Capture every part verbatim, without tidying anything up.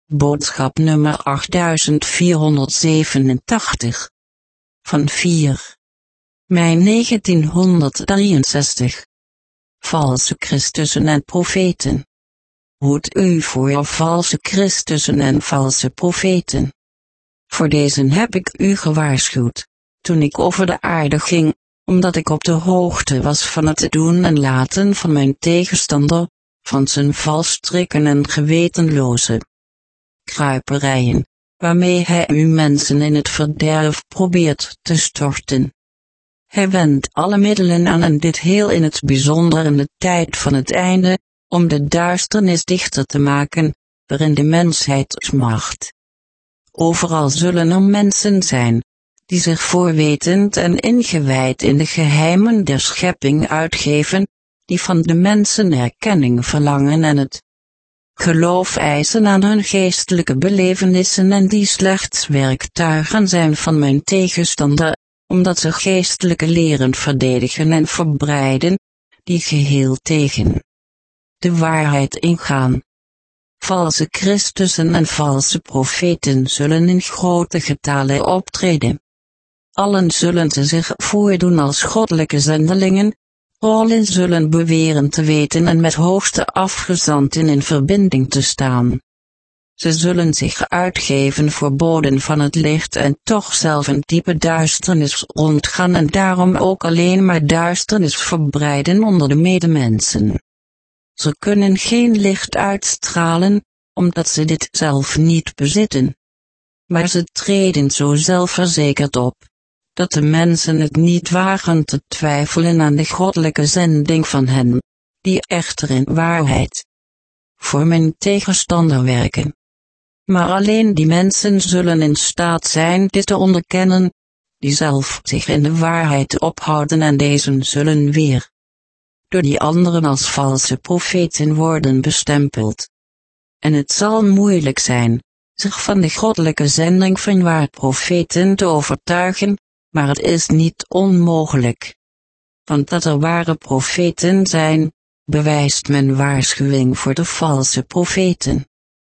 Boodschap nummer achtduizend vierhonderdzevenentachtig. Van vier mei negentienhonderddrieënzestig. Valse Christussen en profeten. Hoed u voor valse Christussen en valse profeten. Voor deze heb ik u gewaarschuwd, toen ik over de aarde ging, omdat ik op de hoogte was van het doen en laten van mijn tegenstander, van zijn valstrikken en gewetenloze kruiperijen, waarmee hij u mensen in het verderf probeert te storten. Hij wendt alle middelen aan en dit heel in het bijzonder in de tijd van het einde, om de duisternis dichter te maken, waarin de mensheid smacht. Overal zullen er mensen zijn, die zich voorwetend en ingewijd in de geheimen der schepping uitgeven, die van de mensen erkenning verlangen en het geloof eisen aan hun geestelijke belevenissen en die slechts werktuigen zijn van mijn tegenstander, omdat ze geestelijke leren verdedigen en verbreiden, die geheel tegen de waarheid ingaan. Valse Christussen en valse profeten zullen in grote getale optreden. Allen zullen ze zich voordoen als goddelijke zendelingen, allen zullen beweren te weten en met hoogste afgezanten in verbinding te staan. Ze zullen zich uitgeven voor boden van het licht en toch zelf een diepe duisternis rondgaan en daarom ook alleen maar duisternis verbreiden onder de medemensen. Ze kunnen geen licht uitstralen, omdat ze dit zelf niet bezitten. Maar ze treden zo zelfverzekerd op, dat de mensen het niet wagen te twijfelen aan de goddelijke zending van hen, die echter in waarheid voor mijn tegenstander werken. Maar alleen die mensen zullen in staat zijn dit te onderkennen, die zelf zich in de waarheid ophouden en deze zullen weer door die anderen als valse profeten worden bestempeld. En het zal moeilijk zijn, zich van de goddelijke zending van waar profeten te overtuigen, maar het is niet onmogelijk. Want dat er ware profeten zijn, bewijst mijn waarschuwing voor de valse profeten.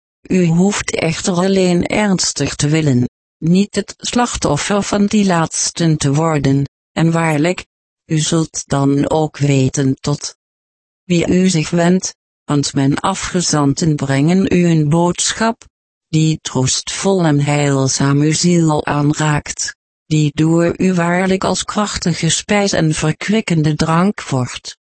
U hoeft echter alleen ernstig te willen, niet het slachtoffer van die laatsten te worden, en waarlijk, u zult dan ook weten tot wie u zich wendt, want mijn afgezanten brengen u een boodschap, die troostvol en heilzaam uw ziel aanraakt, die door u waarlijk als krachtige spijs en verkwikkende drank wordt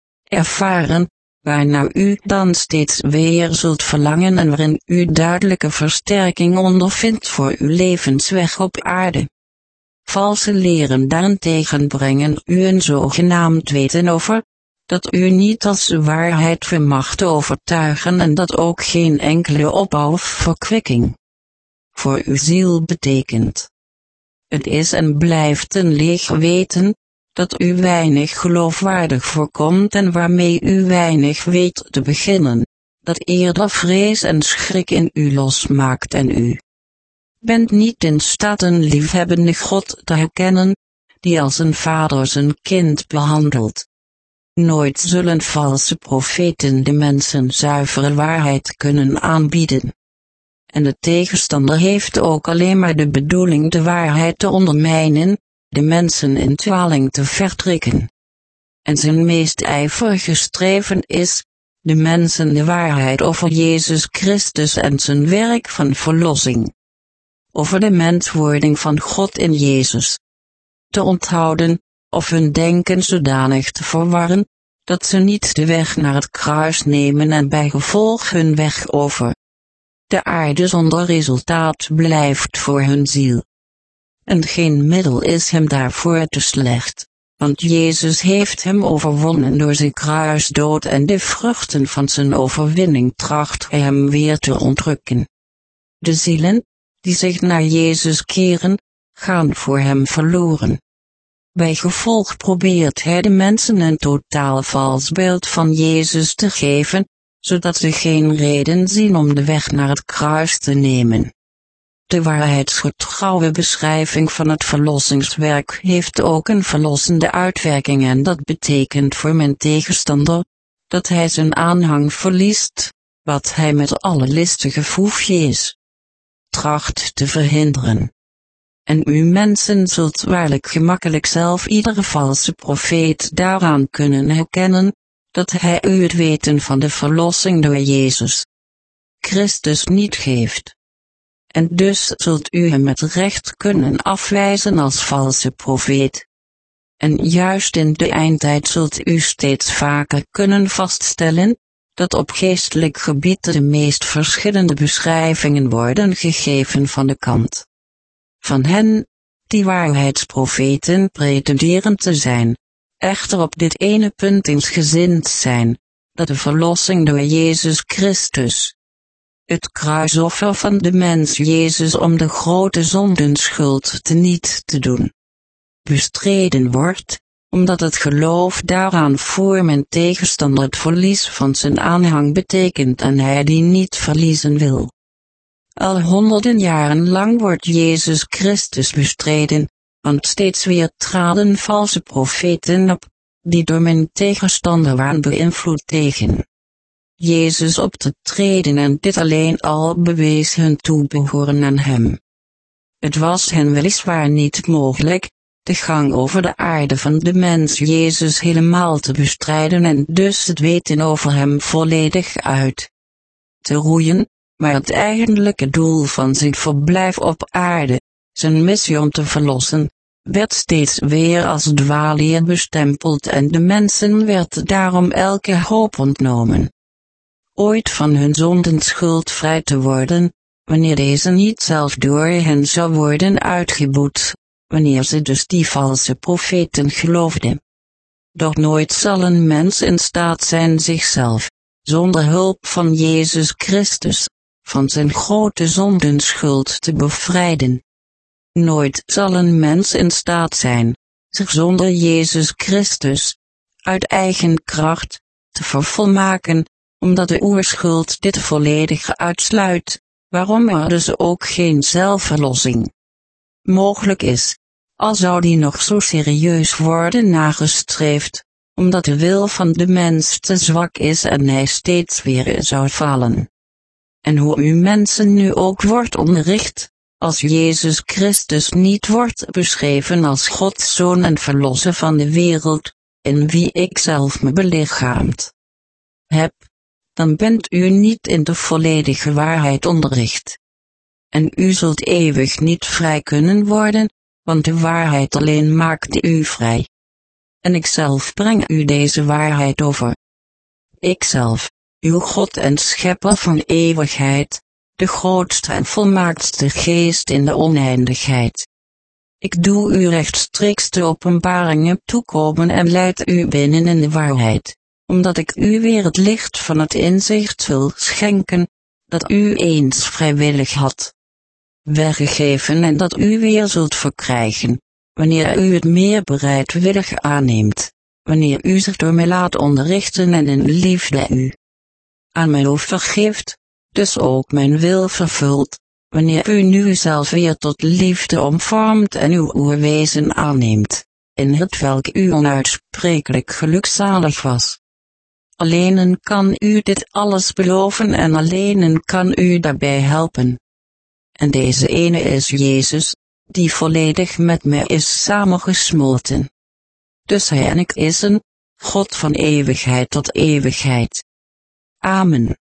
ervaren, waarnaar u dan steeds weer zult verlangen en waarin u duidelijke versterking ondervindt voor uw levensweg op aarde. Valse leren daarentegen brengen u een zogenaamd weten over, dat u niet als de waarheid vermag te overtuigen en dat ook geen enkele opbouw of verkwikking voor uw ziel betekent. Het is en blijft een leeg weten, dat u weinig geloofwaardig voorkomt en waarmee u weinig weet te beginnen, dat eerder vrees en schrik in u losmaakt en u bent niet in staat een liefhebbende God te herkennen, die als een vader zijn kind behandelt. Nooit zullen valse profeten de mensen zuivere waarheid kunnen aanbieden. En de tegenstander heeft ook alleen maar de bedoeling de waarheid te ondermijnen, de mensen in dwaling te vertrikken. En zijn meest ijverige streven is, de mensen de waarheid over Jezus Christus en zijn werk van verlossing, over de menswording van God in Jezus, te onthouden, of hun denken zodanig te verwarren, dat ze niet de weg naar het kruis nemen en bij gevolg hun weg over de aarde zonder resultaat blijft voor hun ziel. En geen middel is hem daarvoor te slecht, want Jezus heeft hem overwonnen door zijn kruisdood en de vruchten van zijn overwinning tracht hij hem weer te ontrukken. De zielen, die zich naar Jezus keren, gaan voor hem verloren. Bij gevolg probeert hij de mensen een totaal vals beeld van Jezus te geven, zodat ze geen reden zien om de weg naar het kruis te nemen. De waarheidsgetrouwe beschrijving van het verlossingswerk heeft ook een verlossende uitwerking en dat betekent voor mijn tegenstander, dat hij zijn aanhang verliest, wat hij met alle listige foefjes tracht te verhinderen. En u mensen zult waarlijk gemakkelijk zelf iedere valse profeet daaraan kunnen herkennen, dat hij u het weten van de verlossing door Jezus Christus niet geeft. En dus zult u hem met recht kunnen afwijzen als valse profeet. En juist in de eindtijd zult u steeds vaker kunnen vaststellen, dat op geestelijk gebied de meest verschillende beschrijvingen worden gegeven van de kant van hen, die waarheidsprofeten pretenderen te zijn, echter op dit ene punt eensgezind zijn, dat de verlossing door Jezus Christus, het kruisoffer van de mens Jezus om de grote zondenschuld teniet te doen, bestreden wordt, omdat het geloof daaraan voor mijn tegenstander het verlies van zijn aanhang betekent en hij die niet verliezen wil. Al honderden jaren lang wordt Jezus Christus bestreden, want steeds weer traden valse profeten op, die door mijn tegenstander waren beïnvloed tegen Jezus op te treden en dit alleen al bewees hun toebehoren aan hem. Het was hen weliswaar niet mogelijk, de gang over de aarde van de mens Jezus helemaal te bestrijden en dus het weten over hem volledig uit te roeien, maar het eigenlijke doel van zijn verblijf op aarde, zijn missie om te verlossen, werd steeds weer als dwaalleer bestempeld en de mensen werd daarom elke hoop ontnomen ooit van hun zondenschuld vrij te worden, wanneer deze niet zelf door hen zou worden uitgeboet, wanneer ze dus die valse profeten geloofden. Doch nooit zal een mens in staat zijn zichzelf, zonder hulp van Jezus Christus, van zijn grote zondenschuld te bevrijden. Nooit zal een mens in staat zijn, zich zonder Jezus Christus, uit eigen kracht, te vervolmaken, omdat de oerschuld dit volledig uitsluit, waarom er dus ook geen zelfverlossing mogelijk is, al zou die nog zo serieus worden nagestreefd, omdat de wil van de mens te zwak is en hij steeds weer zou vallen. En hoe u mensen nu ook wordt onderricht, als Jezus Christus niet wordt beschreven als Gods Zoon en Verlosser van de wereld, in wie ik zelf me belichaamd heb, dan bent u niet in de volledige waarheid onderricht. En u zult eeuwig niet vrij kunnen worden, want de waarheid alleen maakt u vrij. En ikzelf breng u deze waarheid over. Ikzelf, uw God en Schepper van eeuwigheid, de grootste en volmaaktste geest in de oneindigheid. Ik doe u rechtstreeks de openbaringen toekomen en leid u binnen in de waarheid, omdat ik u weer het licht van het inzicht wil schenken, dat u eens vrijwillig had weggegeven en dat u weer zult verkrijgen, wanneer u het meer bereidwillig aanneemt, wanneer u zich door mij laat onderrichten en in liefde u aan mij overgeeft, dus ook mijn wil vervult, wanneer u nu zelf weer tot liefde omvormt en uw oerwezen aanneemt, in het welk u onuitsprekelijk gelukzalig was. Alleenen kan u dit alles beloven en alleenen kan u daarbij helpen. En deze ene is Jezus, die volledig met mij is samengesmolten. Dus hij en ik is een God van eeuwigheid tot eeuwigheid. Amen.